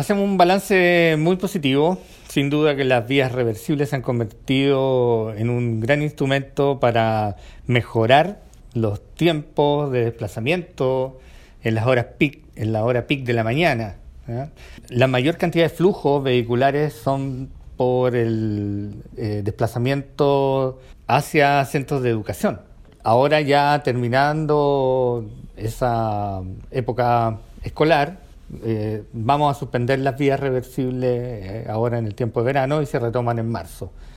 Hacemos un balance muy positivo. Sin duda que las vías reversibles se han convertido en un gran instrumento para mejorar los tiempos de desplazamiento en las horas peak, en la hora peak de la mañana, ¿ya? La mayor cantidad de flujos vehiculares son por el desplazamiento hacia centros de educación. Ahora ya terminando esa época escolar, vamos a suspender las vías reversibles ahora en el tiempo de verano y se retoman en marzo.